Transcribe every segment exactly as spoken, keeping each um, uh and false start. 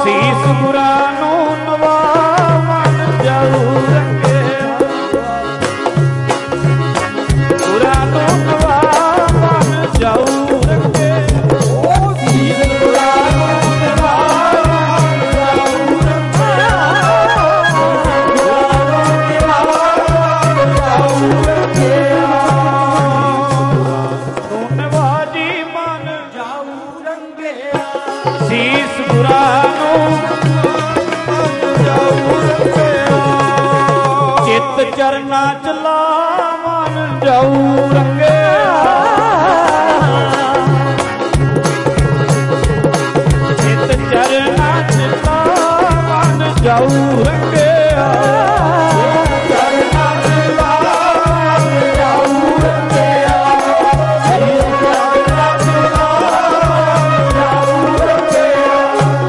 ਸੀਸ ਗੁਰਾਂ ਨੂੰ ਨਵਾ ਮਨ ਜਾਊ ਰੰਗਿਆ, ਗੁਰਾਂ ਨੂੰ ਨਵਾ ਮਨ ਜਾਊ ਰੰਗਿਆ, ਉਹ ਸੀਸ ਗੁਰਾਂ ਨੂੰ ਨਵਾ ਮਨ ਜਾਊ ਰੰਗਿਆ, ਗੁਰਾਂ ਨੂੰ ਨਵਾ ਮਨ ਜਾਊ ਰੰਗਿਆ, ਤੂੰ ਨਵਾ ਜੀ ਮਨ ਜਾਊ ਰੰਗਿਆ, ਸੀਸ ਗੁਰਾਂ ਨੂੰ ਚਿੱਤ ਚਰਨਾ ਚ ਲਾਵਨ ਜਾਊ ਰੰਗਿਆ, ਚਿੱਤ ਚਰਨਾ ਚ ਲਾਵਨ ਜਾਊ ਰੰਗਿਆ, ਚਰਨਾ ਚ ਲਾਵਨ ਜਾਊ ਰੰਗਿਆ, ਚਰਨਾ ਚ ਲਾਵਨ ਜਾਊ ਰੰਗਿਆ,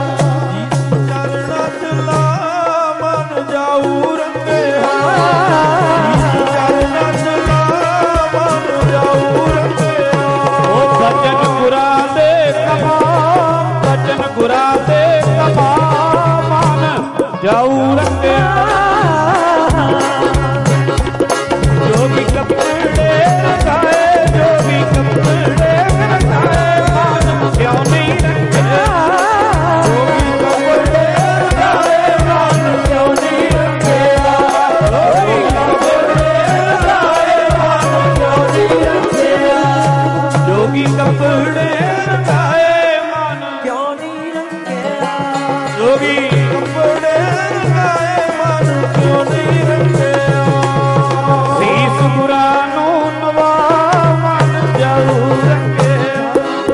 ਚਰਨਾ ਚ ਲਾਵਨ ਜਾਊ ਰੰਗਿਆ, ਚਰਨਾ ਚ ਲਾਵਨ ਜਾਊ ਰੰਗਿਆ, ਉਹ ਬਚਨ ਗੁਰਾਂ ਦੇ ਕਮਾ, ਬਚਨ ਗੁਰਾਂ ਦੇ ਕਮਾ ਮਨ ਜਾਊ ਰੰਗਿਆ, ਜੋਗੀ ਕੱਪੜੇ ਰਖਾਏ, ਜੋਗੀ ਕੱਪੜੇ ਰਖਾਏ ਮਨ ਕਿਉਂ ਨਹੀਂ ਰੰਗਿਆ, ਜੋਗੀ ਕੱਪੜੇ ਰਖਾਏ ਮਨ ਕਿਉਂ ਨਹੀਂ ਰੰਗਿਆ, ਜੋਗੀ ਕੱਪੜੇ ਰਖਾਏ ਮਨ ਕਿਉਂ ਨਹੀਂ ਰੰਗਿਆ, ਜੋਗੀ ਕੱਪੜੇ ਰਖਾਏ ਮਨ ਕਿਉਂ ਨਹੀਂ ਰੰਗਿਆ, ਜੋਗੀ ਕੱਪੜੇ ਰਖਾਏ ਮਨ ਕਿਉਂ ਨਹੀਂ ਰੰਗਿਆ, ਸੀਸ ਗੁਰਾਂ ਨੂੰ ਨਵਾ ਮਨ ਜਾਊ ਰੰਗਿਆ,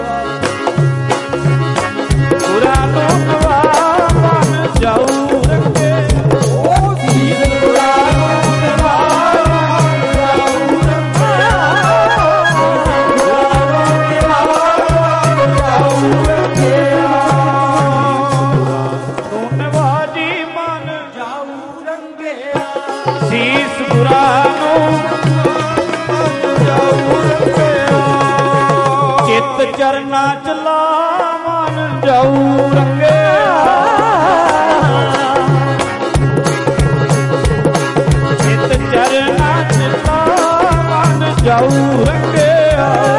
ਗੁਰਾਂ ਨੂੰ ਨਵਾ ਮਨ ਜਾਊ ਰੰਗਿਆ, ਉਹ ਸੀਸ ਗੁਰਾਂ ਨੂੰ ਨਵਾ ਮਨ ਜਾਊ ਰੰਗਿਆ, ਗੁਰਾਂ ਨੂੰ ਨਵਾ ਮਨ ਜਾਊ ਰੰਗਿਆ, ਤੂੰ ਨਵਾ ਜੀ ਮਨ ਜਾਊ ਰੰਗਿਆ, ਸੀਸ ਗੁਰਾਂ ਨੂੰ ਜਾਊ ਰੰਗਿਆ, ਚਿੱਤ ਚਰਨਾ ਚ ਲਾਵਨ ਜਾਊ ਰੰਗਿਆ, ਚਿੱਤ ਚਰਨਾ ਚ ਲਾਵਨ ਜਾਊ ਰੰਗਿਆ,